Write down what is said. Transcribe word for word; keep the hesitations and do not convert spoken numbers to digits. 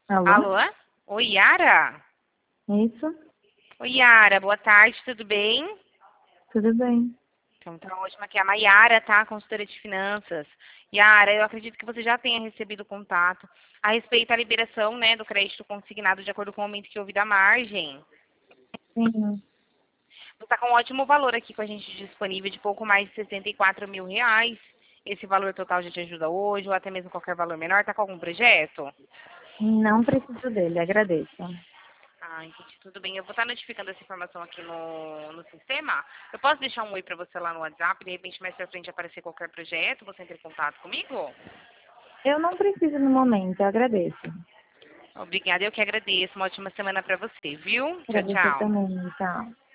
Alô? Alô? Oi, Yara? Isso? Oi, Yara, boa tarde, tudo bem? Tudo bem. Então tá ótimo, aqui é a Mayara, tá? Consultora de finanças. Yara, eu acredito que você já tenha recebido contato a respeito da liberação, né, do crédito consignado de acordo com o aumento que houve da margem. Sim. Você está com um ótimo valor aqui com a gente disponível de pouco mais de sessenta e quatro mil reais. Esse valor total já te ajuda hoje, ou até mesmo qualquer valor menor. Tá com algum projeto? Não preciso dele, agradeço. Ah, entendi. Tudo bem. Eu vou estar notificando essa informação aqui no, no sistema. Eu posso deixar um oi para você lá no WhatsApp, de repente mais pra frente aparecer qualquer projeto, você entra em contato comigo? Eu não preciso no momento, eu agradeço. Obrigada, eu que agradeço. Uma ótima semana para você, viu? Tchau, Agradeço tchau. também, tchau.